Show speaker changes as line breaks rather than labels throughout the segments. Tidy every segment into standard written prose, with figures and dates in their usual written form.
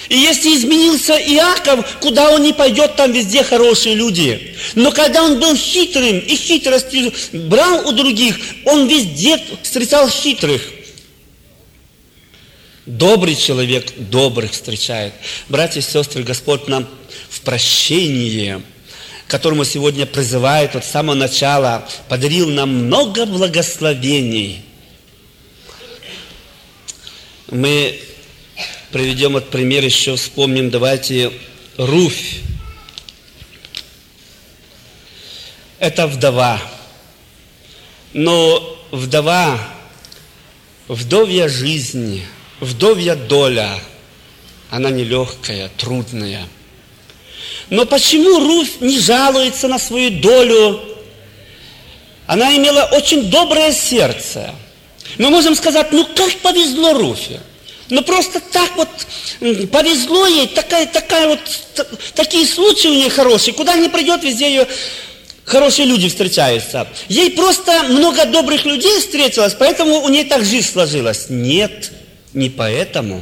И если изменился Иаков, куда он не пойдет, там везде хорошие люди. Но когда он был хитрым и хитростью брал у других, он везде встречал хитрых. Добрый человек добрых встречает. Братья и сестры, Господь нам в прощении, которому сегодня призывает от самого начала, подарил нам много благословений. Мы приведем вот пример, еще вспомним, давайте, Руфь. Это вдова. Но вдова, вдовья жизнь, вдовья доля, она нелегкая, трудная. Но почему Руфь не жалуется на свою долю? Она имела очень доброе сердце. Мы можем сказать, ну как повезло Руфе? Ну просто так вот повезло ей, такие случаи у нее хорошие. Куда ни придет, везде ее хорошие люди встречаются. Ей просто много добрых людей встретилось, поэтому у нее так жизнь сложилась. Нет, не поэтому.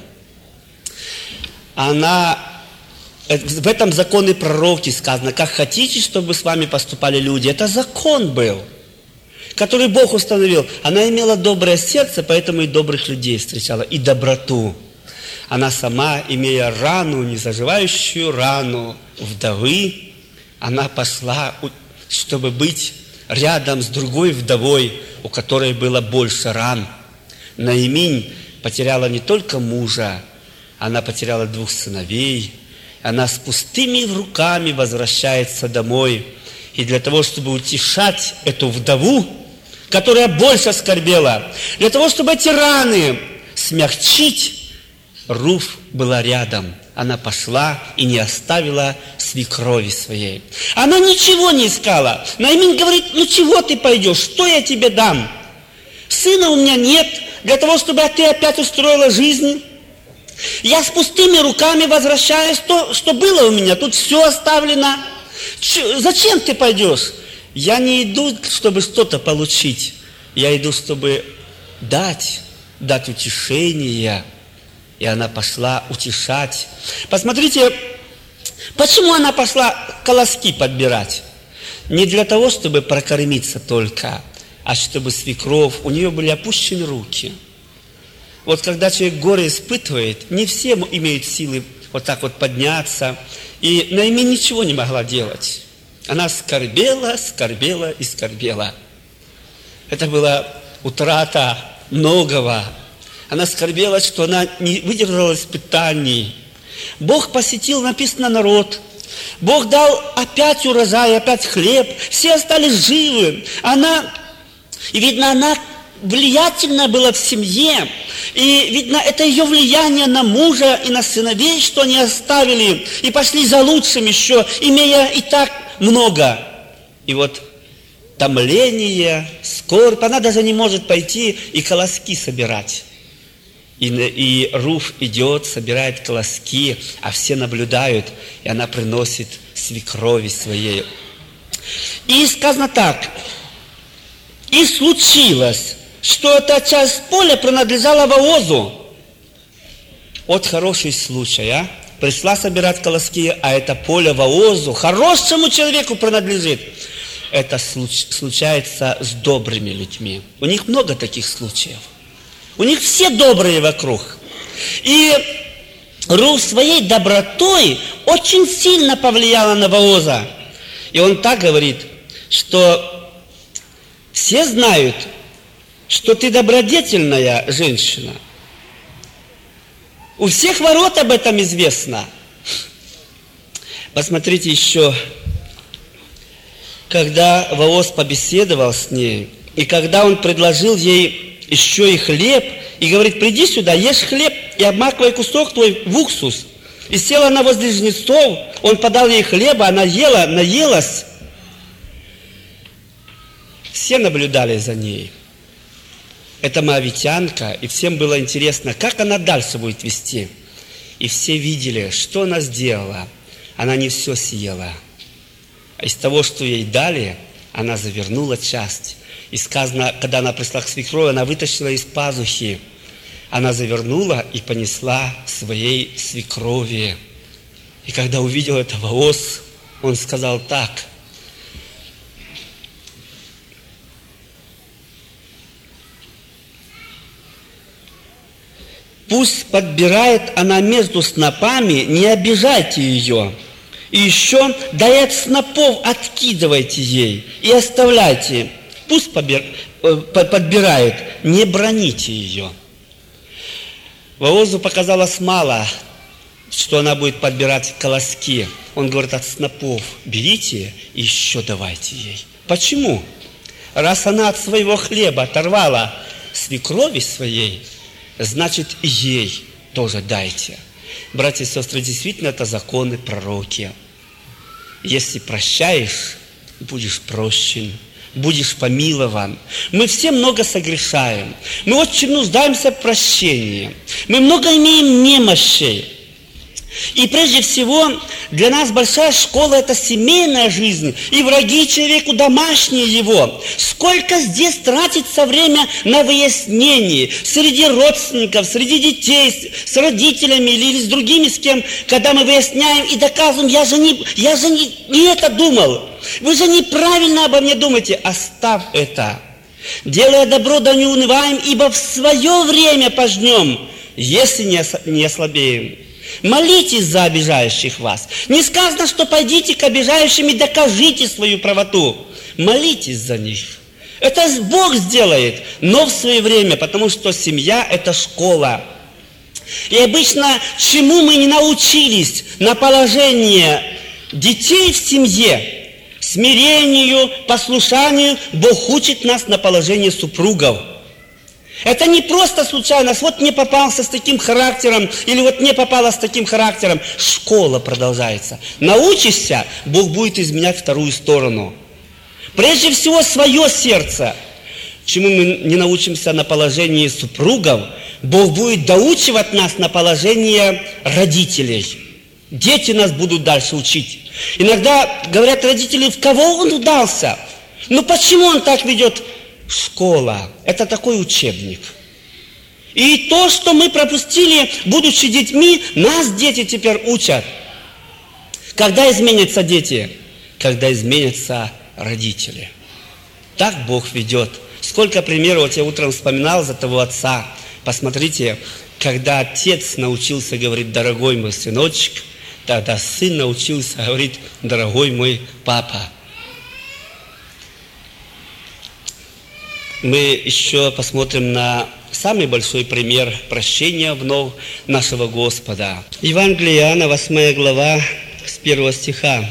В этом законе пророки сказано, как хотите, чтобы с вами поступали люди. Это закон был, который Бог установил. Она имела доброе сердце, поэтому и добрых людей встречала, и доброту. Она сама, имея рану, незаживающую рану вдовы, она пошла, чтобы быть рядом с другой вдовой, у которой было больше ран. Наиминь потеряла не только мужа, она потеряла 2 сыновей. Она с пустыми руками возвращается домой. И для того, чтобы утешать эту вдову, которая больше скорбела, для того, чтобы эти раны смягчить, Руфь была рядом. Она пошла и не оставила свекрови своей. Она ничего не искала. Наимин говорит, ну чего ты пойдешь, что я тебе дам? Сына у меня нет, для того, чтобы ты опять устроила жизнь. Я с пустыми руками возвращаюсь, то, что было у меня, тут все оставлено. Зачем ты пойдешь? Я не иду, чтобы что-то получить. Я иду, чтобы дать утешение. И она пошла утешать. Посмотрите, почему она пошла колоски подбирать? Не для того, чтобы прокормиться только, а чтобы свекровь, у нее были опущены руки. Вот когда человек горе испытывает, не все имеют силы вот так вот подняться. И Наимин ничего не могла делать. Она скорбела, скорбела и скорбела. Это была утрата многого. Она скорбела, что она не выдержала испытаний. Бог посетил, написано, народ. Бог дал опять урожай, опять хлеб. Все остались живы. И видно, она влиятельна была в семье. И видно, это ее влияние на мужа и на сыновей, что они оставили. И пошли за лучшим еще, имея и так много. И вот томление, скорбь, она даже не может пойти и колоски собирать. И Руфь идет, собирает колоски, а все наблюдают, и она приносит свекрови своей. И сказано так, и случилось, что эта часть поля принадлежала Воозу. Вот хороший случай, а? Пришла собирать колоски, а это поле Воозу, хорошему человеку принадлежит. Это случается с добрыми людьми. У них много таких случаев. У них все добрые вокруг. И Руфь своей добротой очень сильно повлияла на Вооза. И он так говорит, что все знают, что ты добродетельная женщина. У всех ворот об этом известно. Посмотрите еще, когда Вооз побеседовал с ней, и когда он предложил ей еще и хлеб, и говорит, приди сюда, ешь хлеб и обмакивай кусок твой в уксус. И села она возле жнецов, он подал ей хлеба, она ела, наелась. Все наблюдали за ней. Это моавитянка, и всем было интересно, как она дальше будет вести. И все видели, что она сделала. Она не все съела. Из того, что ей дали, она завернула часть. И сказано, когда она пришла к свекрови, она вытащила из пазухи она завернула и понесла своей свекрови. И когда увидел это Вооз, он сказал так: пусть подбирает она между снопами, не обижайте ее. И еще да и от снопов откидывайте ей и оставляйте. Пусть подбирает, не броните ее. Воозу показалось мало, что она будет подбирать колоски. Он говорит: от снопов берите и еще давайте ей. Почему? Раз она от своего хлеба оторвала свекрови своей, значит, и ей тоже дайте. Братья и сестры, действительно, это законы пророки. Если прощаешь, будешь прощен, будешь помилован. Мы все много согрешаем. Мы очень нуждаемся в прощении. Мы много имеем немощей. И прежде всего, для нас большая школа – это семейная жизнь, и враги человеку домашние его. Сколько здесь тратится время на выяснение среди родственников, среди детей, с родителями или с другими, с кем, когда мы выясняем и доказываем: я же не это думал, вы же неправильно обо мне думаете. Оставь это. Делая добро, да не унываем, ибо в свое время пожнем, если не ослабеем. Молитесь за обижающих вас. Не сказано, что пойдите к обижающим и докажите свою правоту. Молитесь за них. Это Бог сделает, но в свое время, потому что семья – это школа. И обычно, чему мы не научились на положение детей в семье, смирению, послушанию, Бог учит нас на положение супругов. Это не просто случайность: вот не попался с таким характером, или вот не попала с таким характером. Школа продолжается. Научишься, Бог будет изменять вторую сторону. Прежде всего, свое сердце. Чему мы не научимся на положении супругов, Бог будет доучивать нас на положение родителей. Дети нас будут дальше учить. Иногда говорят родители: в кого он удался? Ну почему он так ведет? Школа – это такой учебник. И то, что мы пропустили, будучи детьми, нас дети теперь учат. Когда изменятся дети? Когда изменятся родители. Так Бог ведет. Сколько примеров, вот я утром вспоминал за того отца. Посмотрите, когда отец научился говорить: дорогой мой сыночек, тогда сын научился говорить: дорогой мой папа. Мы еще посмотрим на самый большой пример прощения вновь нашего Господа. Евангелие Иоанна, 8 глава, с 1 стиха.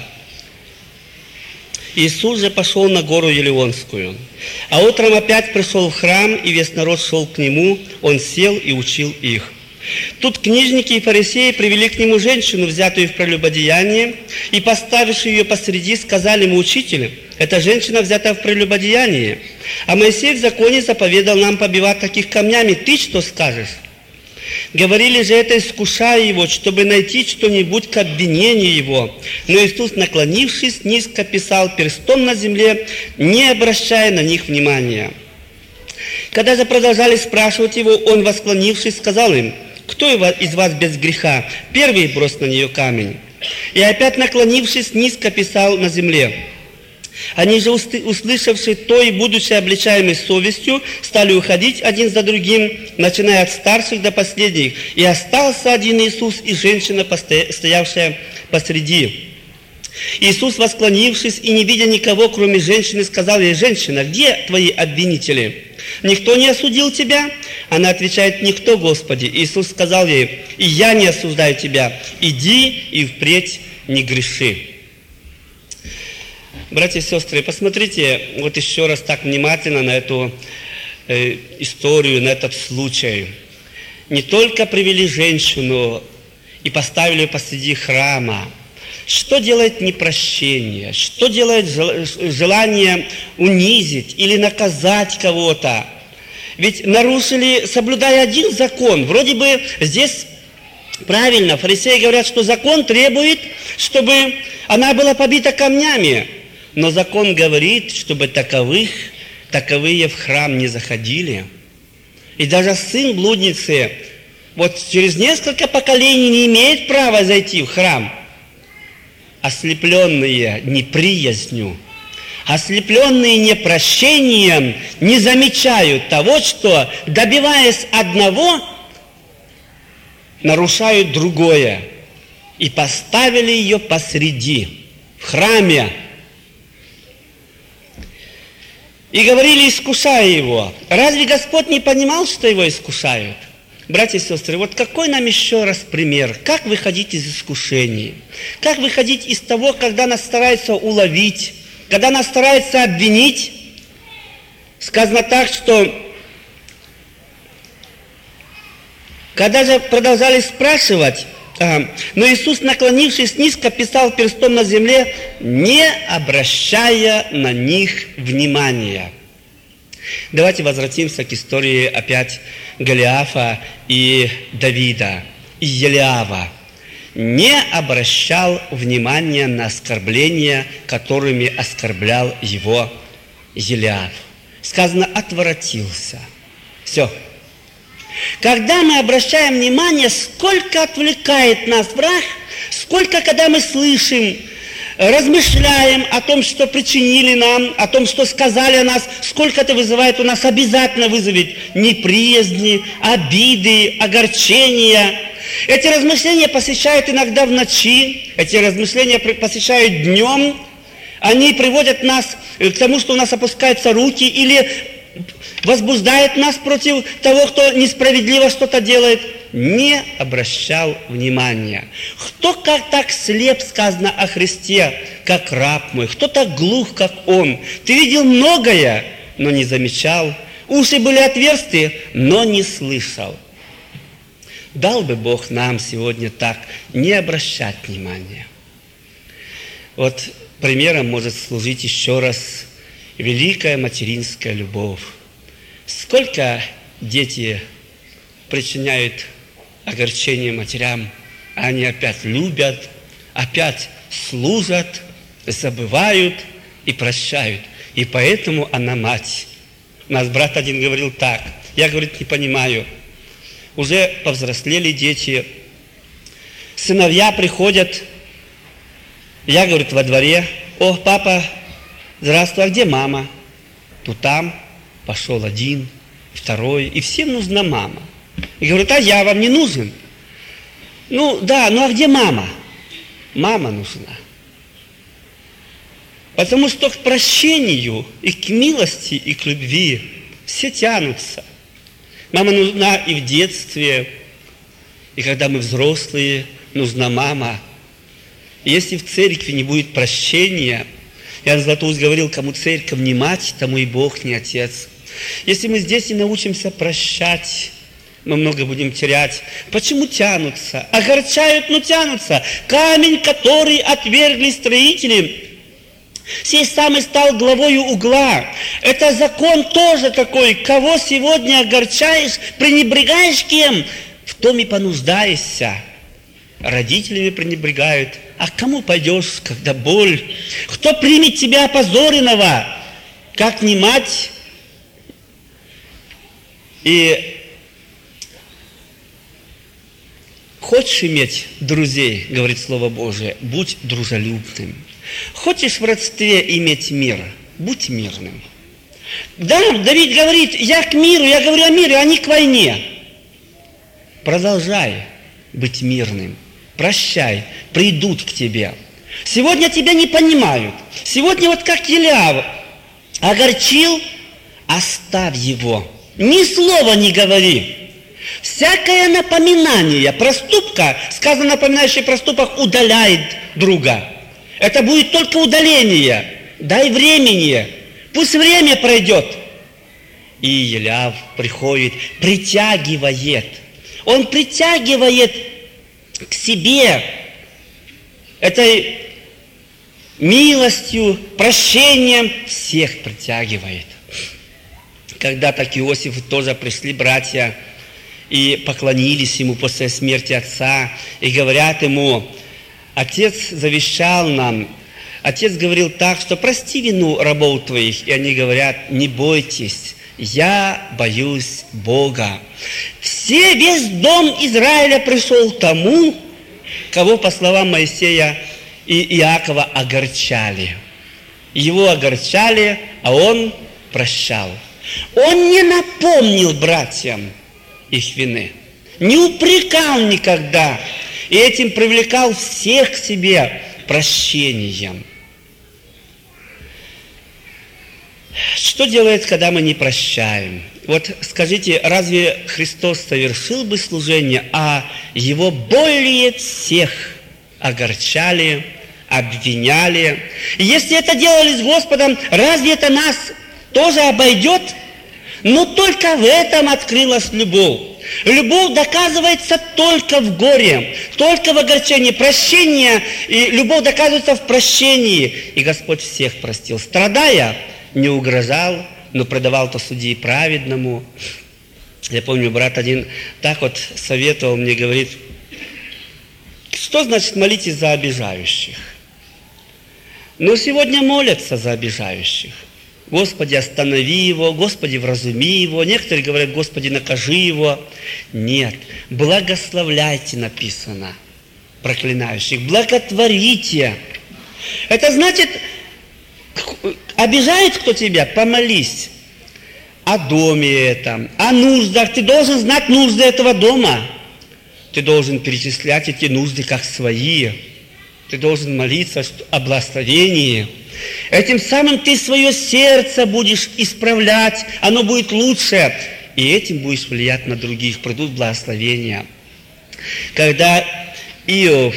Иисус же пошел на гору Елеонскую, а утром опять пришел в храм, и весь народ шел к нему, он сел и учил их. Тут книжники и фарисеи привели к нему женщину, взятую в прелюбодеяние, и, поставивши ее посреди, сказали ему: учитель, эта женщина взята в прелюбодеяние, а Моисей в законе заповедал нам побивать таких камнями. Ты что скажешь? Говорили же это, искушая его, чтобы найти что-нибудь к обвинению его. Но Иисус, наклонившись, низко писал перстом на земле, не обращая на них внимания. Когда же продолжали спрашивать его, он, восклонившись, сказал им: кто из вас без греха? Первый брось на нее камень. И опять, наклонившись, низко писал на земле. Они же, услышавши то и будучи обличаемы совестью, стали уходить один за другим, начиная от старших до последних. И остался один Иисус и женщина, стоявшая посреди. Иисус, восклонившись и не видя никого, кроме женщины, сказал ей: женщина, где твои обвинители? Никто не осудил тебя? Она отвечает: никто, Господи. Иисус сказал ей: и я не осуждаю тебя, иди и впредь не греши. Братья и сестры, посмотрите вот еще раз так внимательно на эту историю, на этот случай. Не только привели женщину и поставили ее посреди храма. Что делает непрощение? Что делает желание унизить или наказать кого-то? Ведь нарушили, соблюдая один закон. Вроде бы здесь правильно. Фарисеи говорят, что закон требует, чтобы она была побита камнями. Но закон говорит, чтобы таковые в храм не заходили. И даже сын блудницы вот через несколько поколений не имеет права зайти в храм. Ослепленные неприязнью, ослепленные непрощением, не замечают того, что, добиваясь одного, нарушают другое. И поставили ее посреди, в храме. И говорили, искушая его. Разве Господь не понимал, что его искушают? Братья и сестры, вот какой нам еще раз пример? Как выходить из искушений? Как выходить из того, когда нас стараются уловить, когда нас стараются обвинить? Сказано так, что когда же продолжали спрашивать, но Иисус, наклонившись низко, писал перстом на земле, не обращая на них внимания. Давайте возвратимся к истории опять Голиафа и Давида, и Елиава. Не обращал внимания на оскорбления, которыми оскорблял его Елиав. Сказано, отворотился. Все. Когда мы обращаем внимание, сколько отвлекает нас враг, сколько, когда мы слышим, размышляем о том, что причинили нам, о том, что сказали о нас, сколько это вызывает у нас, обязательно вызовет неприязни, обиды, огорчения. Эти размышления посещают иногда в ночи, эти размышления посещают днем, они приводят нас к тому, что у нас опускаются руки или возбуждает нас против того, кто несправедливо что-то делает, не обращал внимания. Кто как так слеп, сказано о Христе, как раб мой, кто так глух, как он. Ты видел многое, но не замечал. Уши были отверсты, но не слышал. Дал бы Бог нам сегодня так не обращать внимания. Вот примером может служить еще раз великая материнская любовь. Сколько дети причиняют огорчение матерям, а они опять любят, опять служат, забывают и прощают. И поэтому она мать. У нас брат один говорил так, я, говорит, не понимаю. Уже повзрослели дети, сыновья приходят, я, говорит, во дворе, о, папа, здравствуй, а где мама? Ну там. Пошел один, второй, и всем нужна мама. И говорит, а я вам не нужен? Ну да, ну а где мама? Мама нужна. Потому что к прощению, и к милости, и к любви все тянутся. Мама нужна и в детстве, и когда мы взрослые, нужна мама. И если в церкви не будет прощения, Иоанн Златоуст говорил, кому церковь не мать, тому и Бог не отец. Если мы здесь не научимся прощать, мы много будем терять. Почему тянутся? Огорчают, но тянутся. Камень, который отвергли строители, сей самый стал главою угла. Это закон тоже такой. Кого сегодня огорчаешь, пренебрегаешь кем, в том и понуждаешься. Родителями пренебрегают. А к кому пойдешь, когда боль? Кто примет тебя опозоренного? Как не мать? И хочешь иметь друзей, говорит Слово Божие, будь дружелюбным. Хочешь в родстве иметь мир, будь мирным. Да, Давид говорит, я к миру, я говорю о мире, а не к войне. Продолжай быть мирным, прощай, придут к тебе. Сегодня тебя не понимают. Сегодня вот как Елиав огорчил, оставь его. Ни слова не говори. Всякое напоминание проступка, сказано, напоминающий проступок, удаляет друга. Это будет только удаление. Дай времени. Пусть время пройдет. И Елиав приходит, притягивает. Он притягивает к себе этой милостью, прощением, всех притягивает. Когда-то к Иосифу тоже пришли братья и поклонились ему после смерти отца, и говорят ему, отец завещал нам, отец говорил так, что прости вину рабов твоих, и они говорят, не бойтесь, я боюсь Бога. Весь дом Израиля пришел к тому, кого, по словам Моисея и Иакова, огорчали. Его огорчали, а он прощал. Он не напомнил братьям их вины, не упрекал никогда, и этим привлекал всех к себе прощением. Что делает, когда мы не прощаем? Вот скажите, разве Христос совершил бы служение, а Его более всех огорчали, обвиняли? И если это делали с Господом, разве это нас тоже обойдет? Но только в этом открылась любовь. Любовь доказывается только в горе, только в огорчении. Прощение и любовь доказывается в прощении. И Господь всех простил. Страдая, не угрожал, но предавал то судьи праведному. Я помню, брат один так вот советовал мне, говорит, что значит молитесь за обижающих? Но сегодня молятся за обижающих. Господи, останови его, Господи, вразуми его. Некоторые говорят, Господи, накажи его. Нет, благословляйте, написано, проклинающих, благотворите. Это значит, обижает кто тебя, помолись о доме этом, о нуждах. Ты должен знать нужды этого дома. Ты должен перечислять эти нужды как свои. Ты должен молиться о благословении. Этим самым ты свое сердце будешь исправлять, оно будет лучше, и этим будешь влиять на других, придут благословения. Когда Иов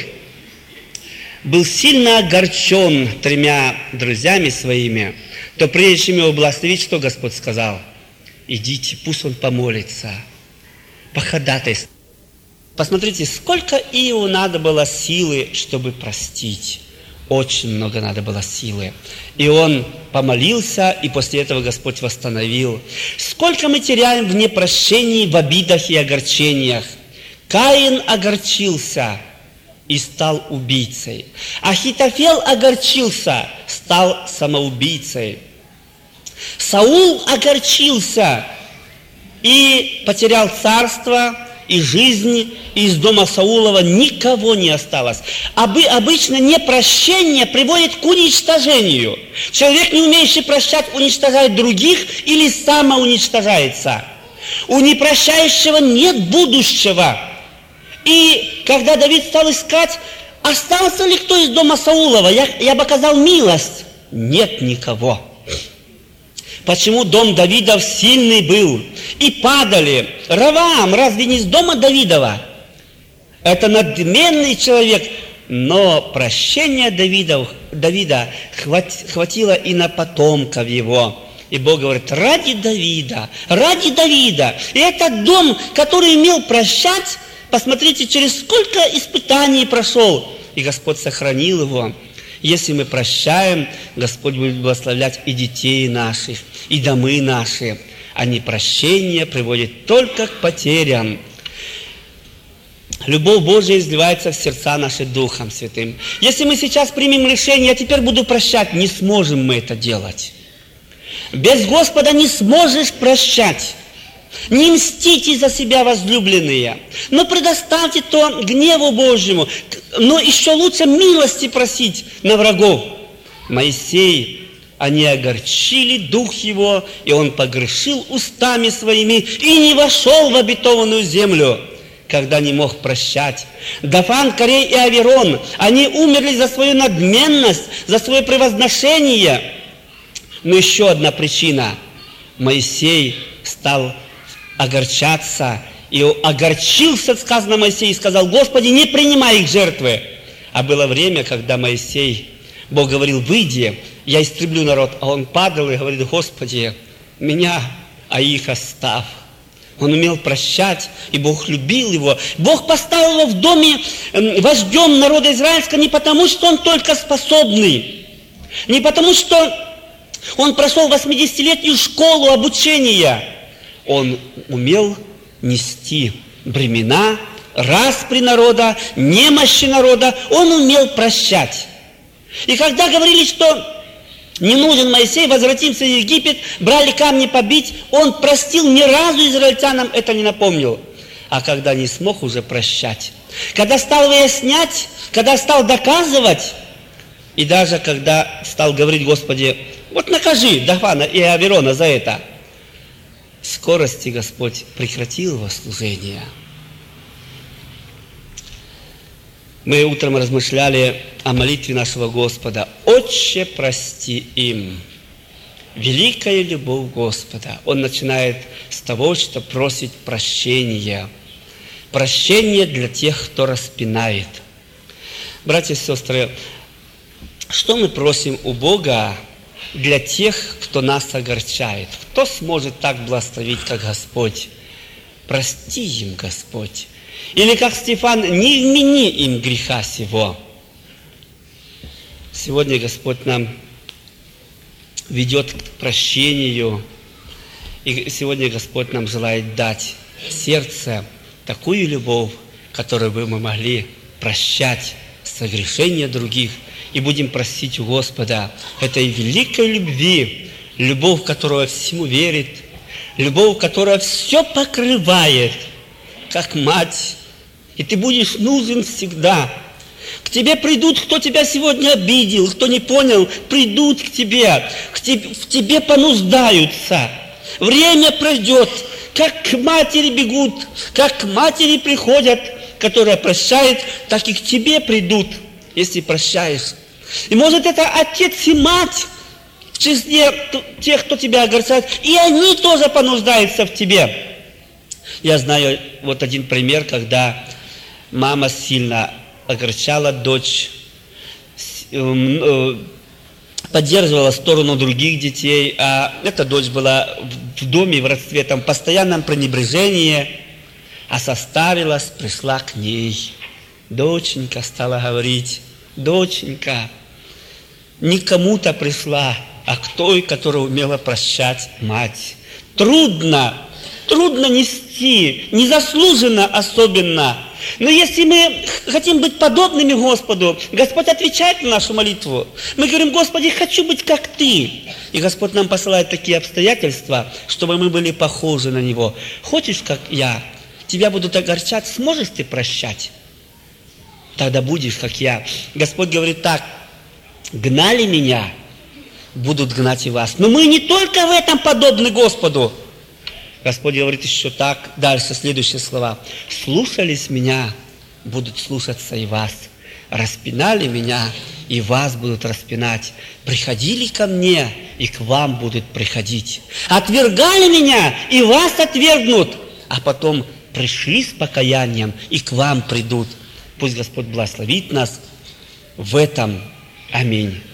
был сильно огорчен 3 друзьями своими, то прежде чем его благословить, что Господь сказал? Идите, пусть он помолится, походатайствует. Посмотрите, сколько Иову надо было силы, чтобы простить. Очень много надо было силы. И он помолился, и после этого Господь восстановил. Сколько мы теряем в непрощении, в обидах и огорчениях. Каин огорчился и стал убийцей. Ахитофел огорчился, стал самоубийцей. Саул огорчился и потерял царство и жизнь, и из дома Саулова никого не осталось. Обычно непрощение приводит к уничтожению. Человек, не умеющий прощать, уничтожает других или самоуничтожается. У непрощающего нет будущего. И когда Давид стал искать, остался ли кто из дома Саулова, я бы оказал милость. Нет никого. Почему дом Давидов сильный был? И падали. Раваам, разве не из дома Давидова? Это надменный человек. Но прощения Давида хватило и на потомков его. И Бог говорит, ради Давида. И этот дом, который умел прощать, посмотрите, через сколько испытаний прошел. И Господь сохранил его. Если мы прощаем, Господь будет благословлять и детей наших, и домы наши. А непрощение приводит только к потерям. Любовь Божия изливается в сердца наши Духом Святым. Если мы сейчас примем решение, я теперь буду прощать, не сможем мы это делать. Без Господа не сможешь прощать. Не мстите за себя, возлюбленные, но предоставьте то гневу Божьему, но еще лучше милости просить на врагов. Моисей, они огорчили дух его, и он погрешил устами своими и не вошел в обетованную землю, когда не мог прощать. Дафан, Корей и Аверон, они умерли за свою надменность, за свое превозношение. Но еще одна причина. Моисей стал огорчаться, и огорчился, сказано, Моисей, и сказал, Господи, не принимай их жертвы. А было время, когда Моисей, Бог говорил, выйди, я истреблю народ. А он падал и говорит, Господи, меня, а их оставь. Он умел прощать, и Бог любил его. Бог поставил его в доме вождем народа израильского не потому, что он только способный, не потому, что он прошел 80-летнюю школу обучения. Он умел нести бремена, распри народа, немощи народа. Он умел прощать. И когда говорили, что Не нужен Моисей, возвратимся в Египет, брали камни побить. Он простил, ни разу израильтянам это не напомнил. А когда не смог уже прощать, когда стал выяснять, когда стал доказывать, и даже когда стал говорить: Господи, вот накажи Дахана и Аверона за это, в скорости Господь прекратил его служение. Мы утром размышляли о молитве нашего Господа. «Отче, прости им». Великая любовь Господа. Он начинает с того, что просит прощения. Прощение для тех, кто распинает. Братья и сестры, что мы просим у Бога для тех, кто нас огорчает? Кто сможет так благословить, как Господь? Прости им, Господь. Или как Стефан: не вмени им греха сего. Сегодня Господь нам ведет к прощению. И сегодня Господь нам желает дать в сердце такую любовь, которую бы мы могли прощать согрешения других. И будем просить у Господа этой великой любви, любовь, которая всему верит, любовь, которая все покрывает, как мать. И ты будешь нужен всегда. К тебе придут, кто тебя сегодня обидел, кто не понял, придут к тебе, в тебе понуждаются. Время пройдет, как к матери бегут, как к матери приходят, которая прощает, так и к тебе придут, если прощаешь. И может это отец и мать в числе тех, кто тебя огорчает, и они тоже понуждаются в тебе. Я знаю вот один пример, когда мама сильно огорчала дочь, поддерживала сторону других детей, а эта дочь была в доме, в родстве, там, в постоянном пренебрежении, а состарилась, пришла к ней. Доченька стала говорить: доченька, не к кому-то пришла, а к той, которая умела прощать мать. Трудно нести, незаслуженно особенно. Но если мы хотим быть подобными Господу, Господь отвечает на нашу молитву. Мы говорим: Господи, хочу быть как Ты. И Господь нам посылает такие обстоятельства, чтобы мы были похожи на Него. Хочешь, как я? Тебя будут огорчать, сможешь ты прощать? Тогда будешь, как я. Господь говорит так: гнали меня, будут гнать и вас. Но мы не только в этом подобны Господу. Господь говорит еще так, дальше следующие слова: слушались меня, будут слушаться и вас. Распинали меня, и вас будут распинать. Приходили ко мне, и к вам будут приходить. Отвергали меня, и вас отвергнут. А потом пришли с покаянием, и к вам придут. Пусть Господь благословит нас в этом. Аминь.